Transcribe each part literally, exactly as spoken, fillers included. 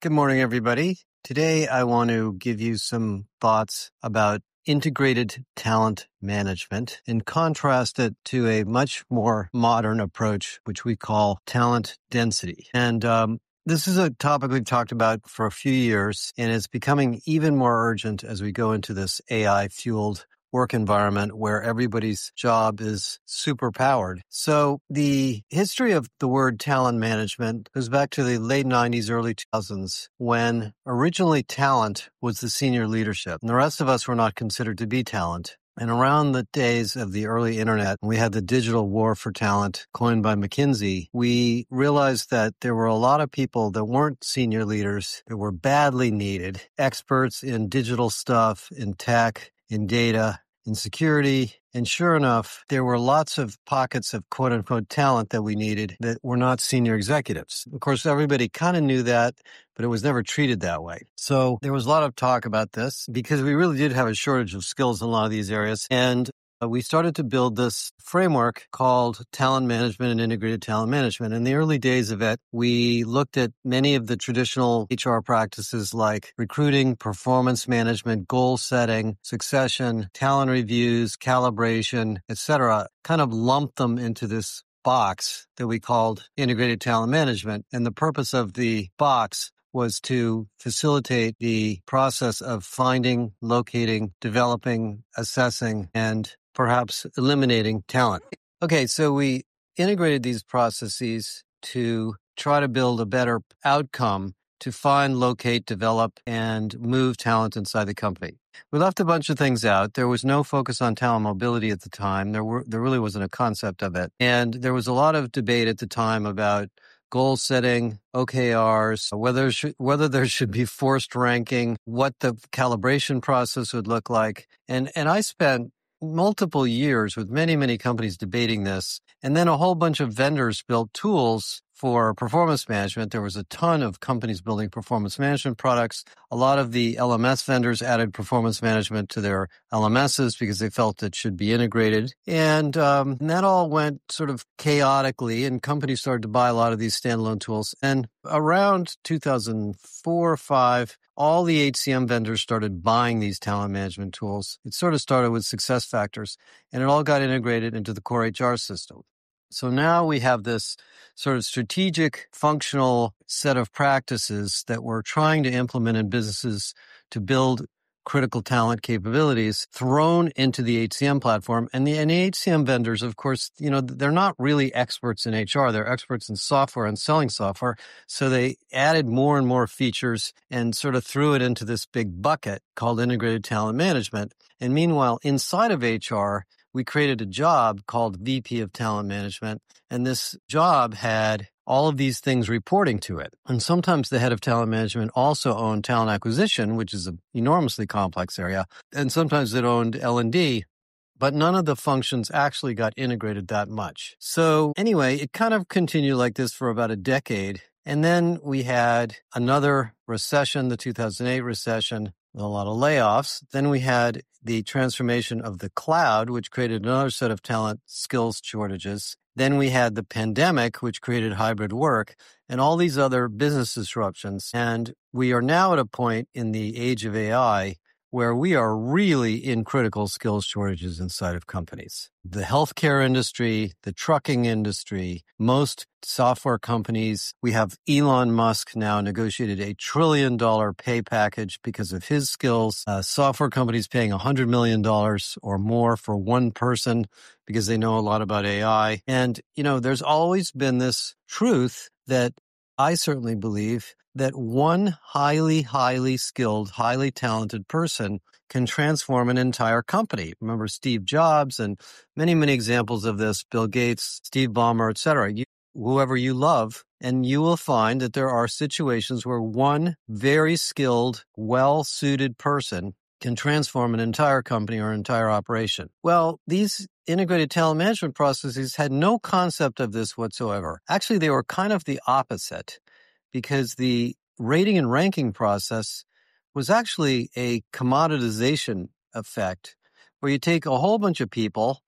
Good morning, everybody. Today, I want to give you some thoughts about integrated talent management and contrast it to a much more modern approach, which we call talent density. And um, this is a topic we've talked about for a few years, and it's becoming even more urgent as we go into this A I-fueled work environment where everybody's job is super powered. So the history of the word talent management goes back to the late nineties, early two thousands, when originally talent was the senior leadership. And the rest of us were not considered to be talent. And around the days of the early internet, we had the digital war for talent coined by McKinsey. We realized that there were a lot of people that weren't senior leaders that were badly needed, experts in digital stuff, in tech, in data, in security. And sure enough, there were lots of pockets of quote unquote talent that we needed that were not senior executives. Of course, everybody kind of knew that, but it was never treated that way. So there was a lot of talk about this because we really did have a shortage of skills in a lot of these areas. And Uh, we started to build this framework called talent management and integrated talent management. In the early days of it, we looked at many of the traditional H R practices like recruiting, performance management, goal setting, succession, talent reviews, calibration, et cetera, kind of lumped them into this box that we called integrated talent management. And the purpose of the box was to facilitate the process of finding, locating, developing, assessing, and perhaps eliminating talent. Okay, so we integrated these processes to try to build a better outcome to find, locate, develop, and move talent inside the company. We left a bunch of things out. There was no focus on talent mobility at the time. There were there really wasn't a concept of it. And there was a lot of debate at the time about goal setting, O K Rs, whether sh- whether there should be forced ranking, what the calibration process would look like. And and I spent multiple years with many, many companies debating this. And then a whole bunch of vendors built tools for performance management. There was a ton of companies building performance management products. A lot of the L M S vendors added performance management to their L M Ss because they felt it should be integrated. And, um, and that all went sort of chaotically, and companies started to buy a lot of these standalone tools. And around two thousand four or five, all the H C M vendors started buying these talent management tools. It sort of started with SuccessFactors, and it all got integrated into the core H R system. So now we have this sort of strategic, functional set of practices that we're trying to implement in businesses to build critical talent capabilities thrown into the H C M platform. And the, and the H C M vendors, of course, you know, they're not really experts in H R. They're experts in software and selling software. So they added more and more features and sort of threw it into this big bucket called integrated talent management. And meanwhile, inside of H R, we created a job called V P of Talent Management, and this job had all of these things reporting to it. And sometimes the head of talent management also owned talent acquisition, which is an enormously complex area, and sometimes it owned L and D, but none of the functions actually got integrated that much. So anyway, it kind of continued like this for about a decade. And then we had another recession, the two thousand eight recession, with a lot of layoffs. Then we had the transformation of the cloud, which created another set of talent skills shortages. Then we had the pandemic, which created hybrid work and all these other business disruptions. And we are now at a point in the age of A I where we are really in critical skills shortages inside of companies. The healthcare industry, the trucking industry, most software companies. We have Elon Musk now negotiated a trillion dollar pay package because of his skills. Uh, software companies paying one hundred million dollars or more for one person because they know a lot about A I. And, you know, there's always been this truth that I certainly believe that one highly, highly skilled, highly talented person can transform an entire company. Remember Steve Jobs and many, many examples of this, Bill Gates, Steve Ballmer, et cetera. You, whoever you love, and you will find that there are situations where one very skilled, well-suited person can transform an entire company or an entire operation. Well, these integrated talent management processes had no concept of this whatsoever. Actually, they were kind of the opposite, because the rating and ranking process was actually a commoditization effect where you take a whole bunch of people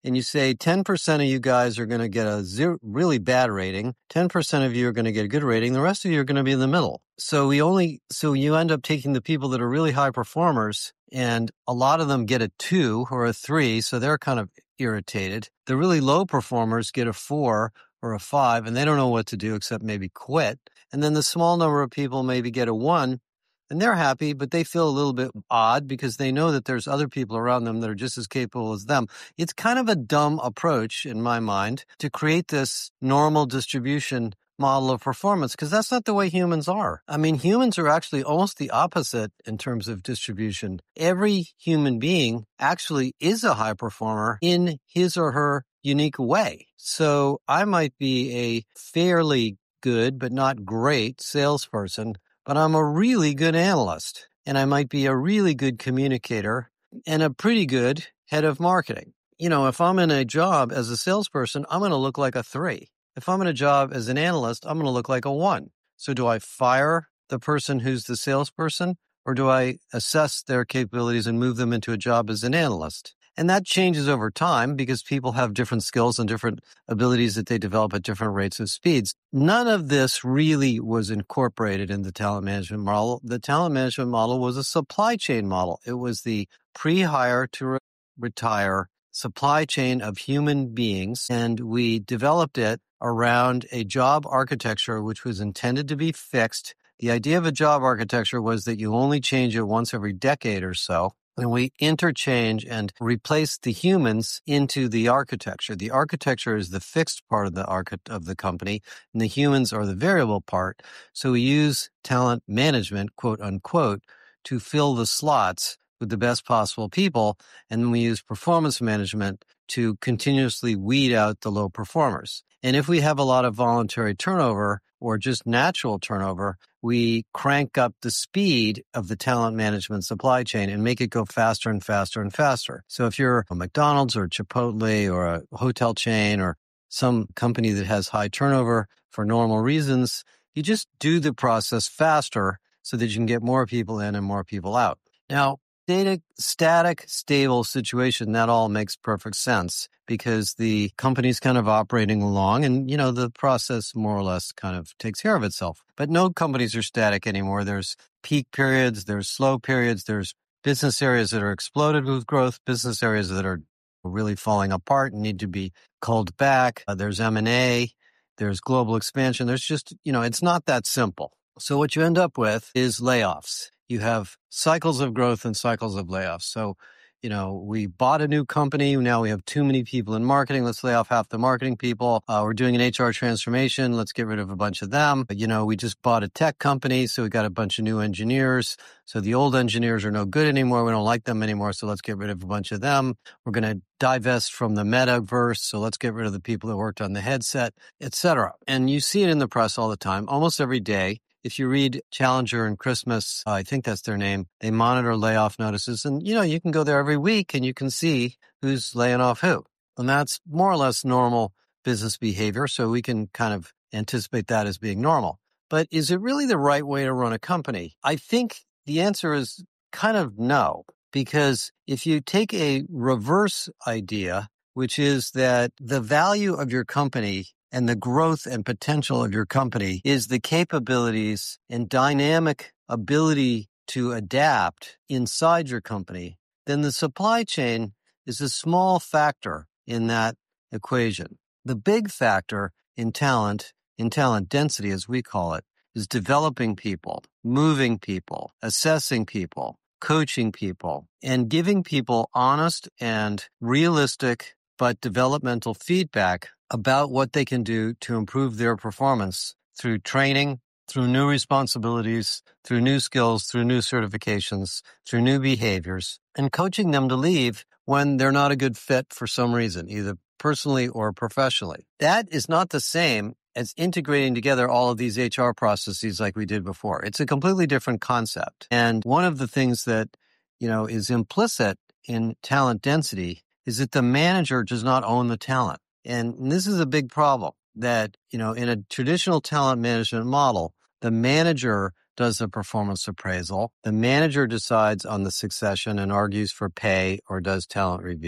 and you say ten percent of you guys are going to get a zero, really bad rating, ten percent of you are going to get a good rating, the rest of you are going to be in the middle. So we only, so you end up taking the people that are really high performers, and a lot of them get a two or a three, so they're kind of irritated. The really low performers get a four or a five, and they don't know what to do except maybe quit. And then the small number of people maybe get a one, and they're happy, but they feel a little bit odd because they know that there's other people around them that are just as capable as them. It's kind of a dumb approach, in my mind, to create this normal distribution model of performance, because that's not the way humans are. I mean, humans are actually almost the opposite in terms of distribution. Every human being actually is a high performer in his or her unique way. So I might be a fairly good but not great salesperson, but I'm a really good analyst, and I might be a really good communicator and a pretty good head of marketing. You know, if I'm in a job as a salesperson, I'm going to look like a three. If I'm in a job as an analyst, I'm going to look like a one. So do I fire the person who's the salesperson, or do I assess their capabilities and move them into a job as an analyst? And that changes over time because people have different skills and different abilities that they develop at different rates of speeds. None of this really was incorporated in the talent management model. The talent management model was a supply chain model. It was the pre-hire to re- retire supply chain of human beings, and we developed it around a job architecture which was intended to be fixed. The idea of a job architecture was that you only change it once every decade or so. And we interchange and replace the humans into the architecture. The architecture is the fixed part of the archi- of the company, and the humans are the variable part. So we use talent management, quote unquote, to fill the slots with the best possible people. And then we use performance management to continuously weed out the low performers. And if we have a lot of voluntary turnover or just natural turnover, we crank up the speed of the talent management supply chain and make it go faster and faster and faster. So if you're a McDonald's or Chipotle or a hotel chain or some company that has high turnover for normal reasons, you just do the process faster so that you can get more people in and more people out. Now, data, static, stable situation, that all makes perfect sense because the company's kind of operating along and, you know, the process more or less kind of takes care of itself. But no companies are static anymore. There's peak periods, there's slow periods, there's business areas that are exploded with growth, business areas that are really falling apart and need to be culled back. Uh, there's M and A, there's global expansion. There's just, you know, it's not that simple. So what you end up with is layoffs. You have cycles of growth and cycles of layoffs. So, you know, we bought a new company. Now we have too many people in marketing. Let's lay off half the marketing people. Uh, we're doing an H R transformation. Let's get rid of a bunch of them. You know, we just bought a tech company. So we got a bunch of new engineers. So the old engineers are no good anymore. We don't like them anymore. So let's get rid of a bunch of them. We're going to divest from the metaverse. So let's get rid of the people that worked on the headset, et cetera. And you see it in the press all the time, almost every day. If you read Challenger and Christmas, uh, I think that's their name, they monitor layoff notices. And, you know, you can go there every week and you can see who's laying off who. And that's more or less normal business behavior. So we can kind of anticipate that as being normal. But is it really the right way to run a company? I think the answer is kind of no, because if you take a reverse idea, which is that the value of your company and the growth and potential of your company is the capabilities and dynamic ability to adapt inside your company, then the supply chain is a small factor in that equation. The big factor in talent, in talent density, as we call it, is developing people, moving people, assessing people, coaching people, and giving people honest and realistic but developmental feedback about what they can do to improve their performance through training, through new responsibilities, through new skills, through new certifications, through new behaviors, and coaching them to leave when they're not a good fit for some reason, either personally or professionally. That is not the same as integrating together all of these H R processes like we did before. It's a completely different concept. And one of the things that, you know, is implicit in talent density is that the manager does not own the talent. And this is a big problem that, you know, in a traditional talent management model, the manager does the performance appraisal. The manager decides on the succession and argues for pay or does talent review.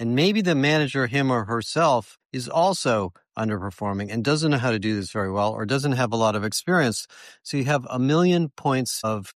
And maybe the manager, him or herself, is also underperforming and doesn't know how to do this very well or doesn't have a lot of experience. So you have a million points of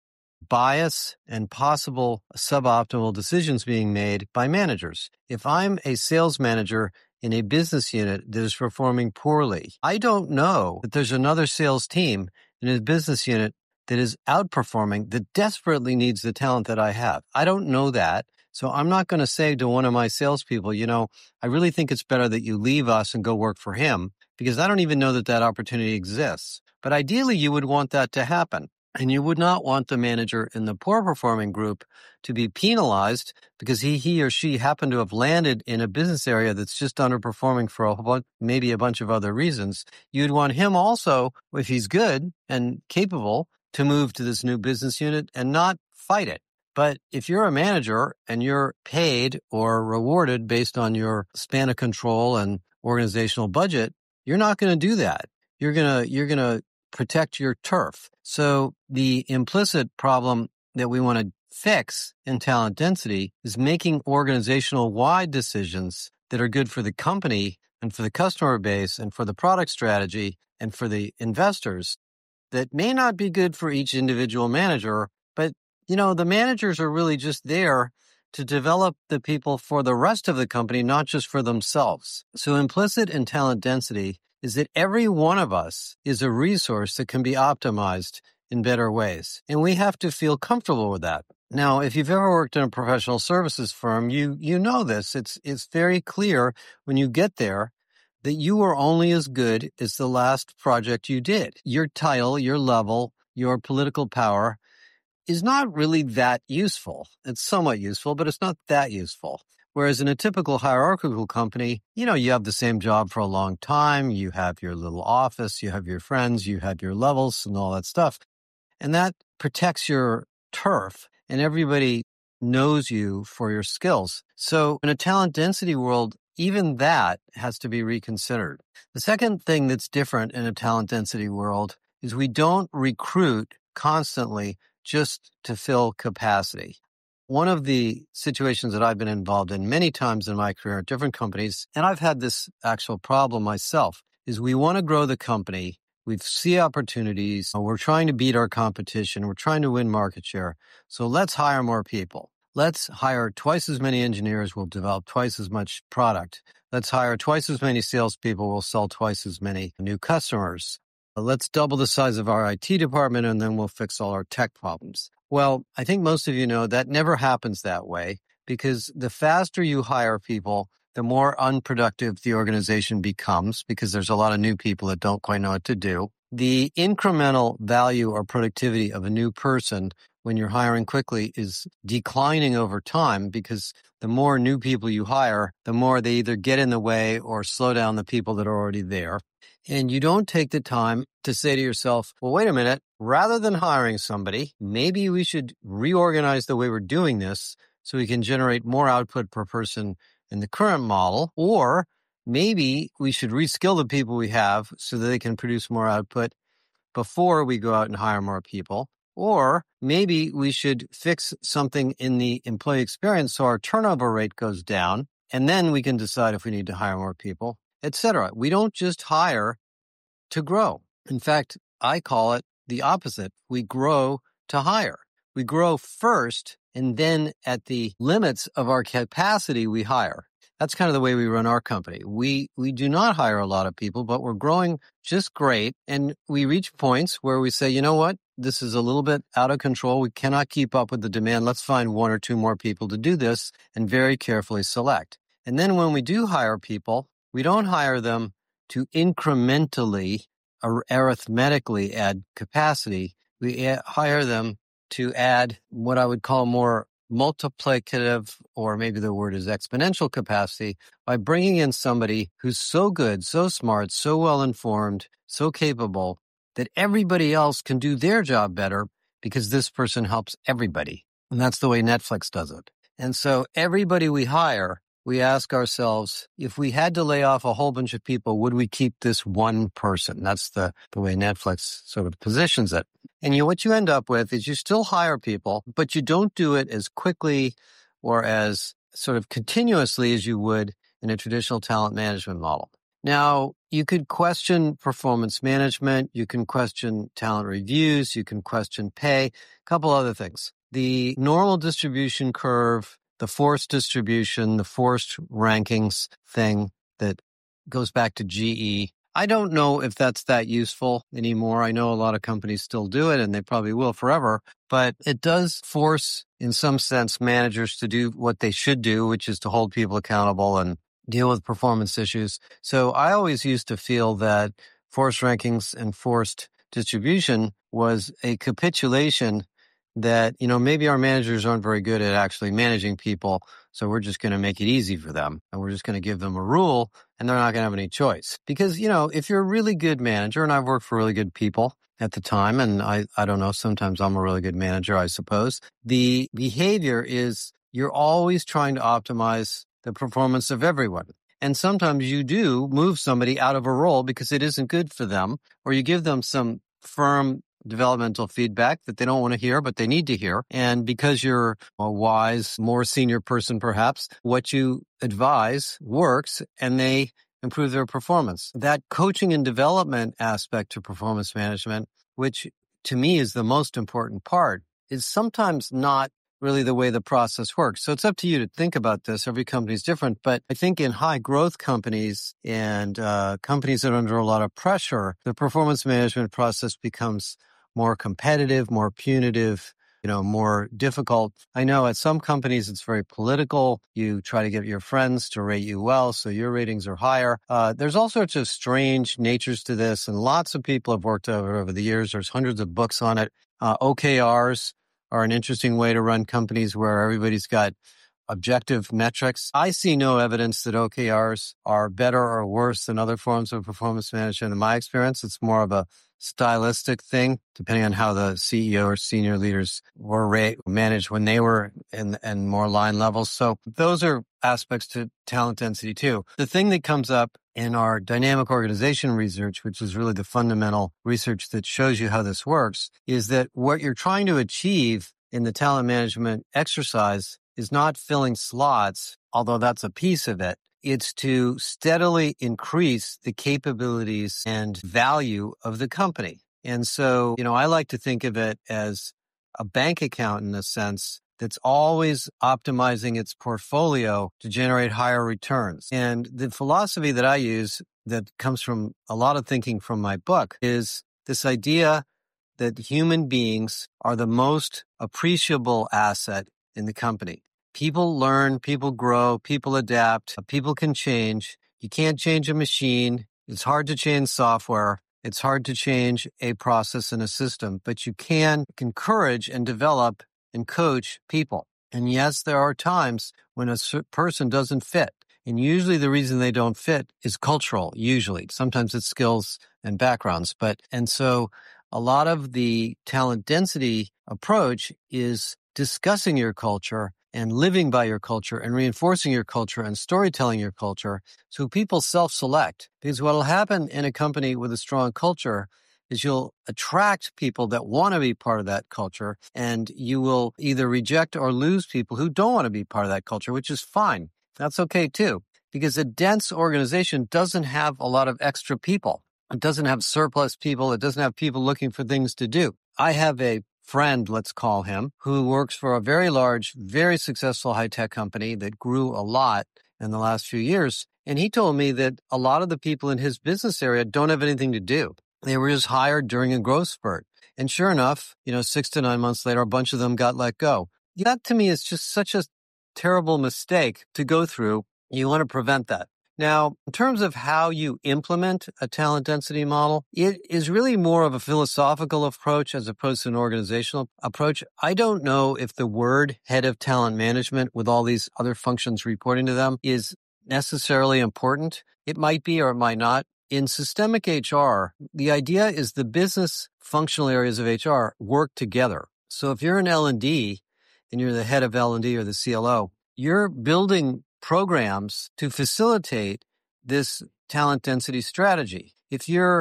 bias and possible suboptimal decisions being made by managers. If I'm a sales manager in a business unit that is performing poorly, I don't know that there's another sales team in a business unit that is outperforming, that desperately needs the talent that I have. I don't know that. So I'm not going to say to one of my salespeople, you know, I really think it's better that you leave us and go work for him, because I don't even know that that opportunity exists. But ideally, you would want that to happen. And you would not want the manager in the poor performing group to be penalized because he, he or she happened to have landed in a business area that's just underperforming for a whole, maybe a bunch of other reasons. You'd want him also, if he's good and capable, to move to this new business unit and not fight it. But if you're a manager and you're paid or rewarded based on your span of control and organizational budget, you're not going to do that. You're going to, you're going to protect your turf. So the implicit problem that we want to fix in talent density is making organizational wide decisions that are good for the company and for the customer base and for the product strategy and for the investors that may not be good for each individual manager. But, you know, the managers are really just there to develop the people for the rest of the company, not just for themselves. So implicit in talent density is that every one of us is a resource that can be optimized in better ways. And we have to feel comfortable with that. Now, if you've ever worked in a professional services firm, you you know this. It's it's very clear when you get there that you are only as good as the last project you did. Your title, your level, your political power is not really that useful. It's somewhat useful, but it's not that useful. Whereas in a typical hierarchical company, you know, you have the same job for a long time. You have your little office, you have your friends, you have your levels and all that stuff. And that protects your turf and everybody knows you for your skills. So in a talent density world, even that has to be reconsidered. The second thing that's different in a talent density world is we don't recruit constantly just to fill capacity. One of the situations that I've been involved in many times in my career at different companies, and I've had this actual problem myself, is we want to grow the company. We see opportunities. We're trying to beat our competition. We're trying to win market share. So let's hire more people. Let's hire twice as many engineers. We'll develop twice as much product. Let's hire twice as many salespeople. We'll sell twice as many new customers. Let's double the size of our I T department, and then we'll fix all our tech problems. Well, I think most of you know that never happens that way, because the faster you hire people, the more unproductive the organization becomes, because there's a lot of new people that don't quite know what to do. The incremental value or productivity of a new person when you're hiring quickly is declining over time, because the more new people you hire, the more they either get in the way or slow down the people that are already there. And you don't take the time to say to yourself, well, wait a minute, rather than hiring somebody, maybe we should reorganize the way we're doing this so we can generate more output per person in the current model, or maybe we should reskill the people we have so that they can produce more output before we go out and hire more people. Or maybe we should fix something in the employee experience so our turnover rate goes down, and then we can decide if we need to hire more people, et cetera. We don't just hire to grow. In fact, I call it the opposite. We grow to hire. We grow first, and then at the limits of our capacity, we hire. That's kind of the way we run our company. We we do not hire a lot of people, but we're growing just great. And we reach points where we say, you know what? This is a little bit out of control. We cannot keep up with the demand. Let's find one or two more people to do this and very carefully select. And then when we do hire people, we don't hire them to incrementally or arithmetically add capacity. We hire them to add what I would call more multiplicative, or maybe the word is exponential capacity, by bringing in somebody who's so good, so smart, so well-informed, so capable that everybody else can do their job better because this person helps everybody. And that's the way Netflix does it. And so everybody we hire, we ask ourselves, if we had to lay off a whole bunch of people, would we keep this one person? That's the, the way Netflix sort of positions it. And you, what you end up with is you still hire people, but you don't do it as quickly or as sort of continuously as you would in a traditional talent management model. Now, you could question performance management, you can question talent reviews, you can question pay, a couple other things. The normal distribution curve, the forced distribution, the forced rankings thing that goes back to G E. I don't know if that's that useful anymore. I know a lot of companies still do it, and they probably will forever, but it does force, in some sense, managers to do what they should do, which is to hold people accountable and deal with performance issues. So I always used to feel that forced rankings and forced distribution was a capitulation that, you know, maybe our managers aren't very good at actually managing people, so we're just going to make it easy for them, and we're just going to give them a rule, and they're not going to have any choice. Because, you know, if you're a really good manager, and I've worked for really good people at the time, and I, I don't know, sometimes I'm a really good manager, I suppose, the behavior is you're always trying to optimize the performance of everyone. And sometimes you do move somebody out of a role because it isn't good for them, or you give them some firm developmental feedback that they don't want to hear, but they need to hear. And because you're a wise, more senior person, perhaps, what you advise works and they improve their performance. That coaching and development aspect to performance management, which to me is the most important part, is sometimes not really the way the process works. So it's up to you to think about this. Every company is different. But I think in high growth companies and uh, companies that are under a lot of pressure, the performance management process becomes more competitive, more punitive, you know, more difficult. I know at some companies it's very political. You try to get your friends to rate you well, so your ratings are higher. Uh, there's all sorts of strange natures to this, and lots of people have worked over over the years. There's hundreds of books on it. Uh, O K Rs are an interesting way to run companies where everybody's got objective metrics. I see no evidence that O K Rs are better or worse than other forms of performance management. In my experience, it's more of a stylistic thing, depending on how the C E O or senior leaders were ra- managed when they were in, in more line levels. So those are aspects to talent density too. The thing that comes up in our dynamic organization research, which is really the fundamental research that shows you how this works, is that what you're trying to achieve in the talent management exercise is not filling slots, although that's a piece of it. It's to steadily increase the capabilities and value of the company. And so, you know, I like to think of it as a bank account in a sense that's always optimizing its portfolio to generate higher returns. And the philosophy that I use that comes from a lot of thinking from my book is this idea that human beings are the most appreciable asset in the company. People learn, people grow, people adapt, people can change. You can't change a machine. It's hard to change software. It's hard to change a process and a system, but you can encourage and develop and coach people. And yes, there are times when a person doesn't fit. And usually the reason they don't fit is cultural, usually. Sometimes it's skills and backgrounds. But, and so a lot of the talent density approach is discussing your culture and living by your culture and reinforcing your culture and storytelling your culture so people self-select. Because what will happen in a company with a strong culture is you'll attract people that want to be part of that culture, and you will either reject or lose people who don't want to be part of that culture, which is fine. That's okay too, because a dense organization doesn't have a lot of extra people. It doesn't have surplus people. It doesn't have people looking for things to do. I have a friend, let's call him, who works for a very large, very successful high-tech company that grew a lot in the last few years. And he told me that a lot of the people in his business area don't have anything to do. They were just hired during a growth spurt. And sure enough, you know, six to nine months later, a bunch of them got let go. That to me is just such a terrible mistake to go through. You want to prevent that. Now, in terms of how you implement a talent density model, it is really more of a philosophical approach as opposed to an organizational approach. I don't know if the word head of talent management with all these other functions reporting to them is necessarily important. It might be or it might not. In systemic H R, the idea is the business functional areas of H R work together. So if you're in L and D and you're the head of L and D or the C L O, you're building programs to facilitate this talent density strategy. If you're the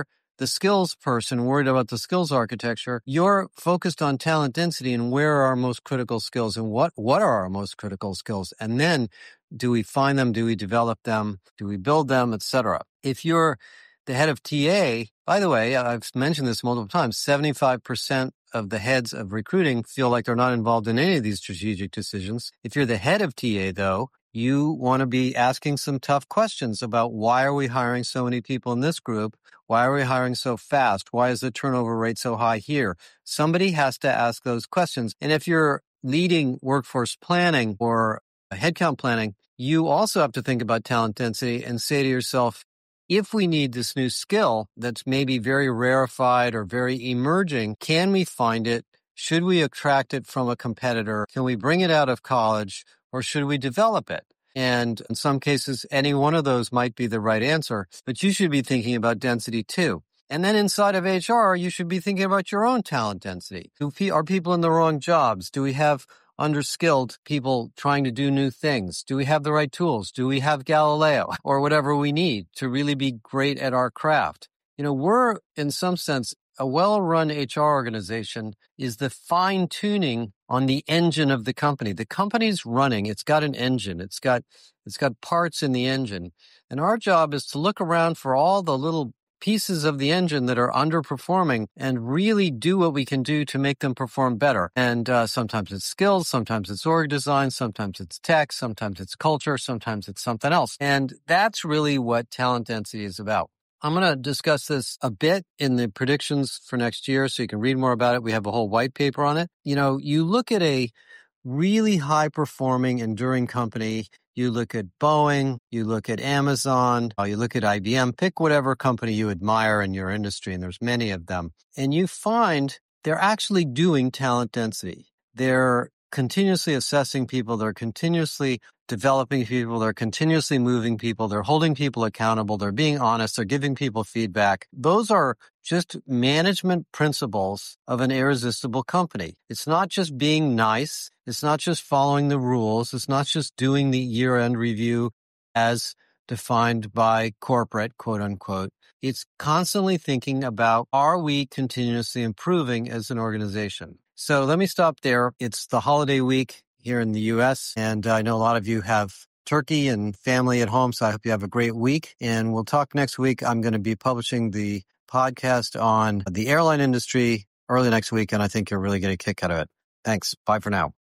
the skills person worried about the skills architecture. You're focused on talent density and where are our most critical skills and what, what are our most critical skills? And then do we find them? Do we develop them? Do we build them, et cetera? If you're the head of T A, by the way, I've mentioned this multiple times, seventy-five percent of the heads of recruiting feel like they're not involved in any of these strategic decisions. If you're the head of T A, though, you want to be asking some tough questions about why are we hiring so many people in this group? Why are we hiring so fast? Why is the turnover rate so high here? Somebody has to ask those questions. And if you're leading workforce planning or headcount planning, you also have to think about talent density and say to yourself, if we need this new skill that's maybe very rarefied or very emerging, can we find it? Should we attract it from a competitor? Can we bring it out of college or should we develop it? And in some cases, any one of those might be the right answer, but you should be thinking about density too. And then inside of H R, you should be thinking about your own talent density. Are people in the wrong jobs? Do we have underskilled people trying to do new things? Do we have the right tools? Do we have Galileo or whatever we need to really be great at our craft? You know, we're in some sense, a well-run H R organization is the fine-tuning on the engine of the company. The company's running. It's got an engine. It's got, it's got parts in the engine. And our job is to look around for all the little pieces of the engine that are underperforming and really do what we can do to make them perform better. And uh, sometimes it's skills, sometimes it's org design, sometimes it's tech, sometimes it's culture, sometimes it's something else. And that's really what talent density is about. I'm going to discuss this a bit in the predictions for next year so you can read more about it. We have a whole white paper on it. You know, you look at a really high-performing, enduring company. You look at Boeing, you look at Amazon, you look at I B M, pick whatever company you admire in your industry, and there's many of them. And you find they're actually doing talent density. They're continuously assessing people. They're continuously developing people. They're continuously moving people. They're holding people accountable. They're being honest. They're giving people feedback. Those are just management principles of an irresistible company. It's not just being nice. It's not just following the rules. It's not just doing the year-end review as defined by corporate, quote unquote. It's constantly thinking about, are we continuously improving as an organization? So let me stop there. It's the holiday week here in the U S, and I know a lot of you have turkey and family at home, so I hope you have a great week. And we'll talk next week. I'm going to be publishing the podcast on the airline industry early next week, and I think you're really going to kick out of it. Thanks. Bye for now.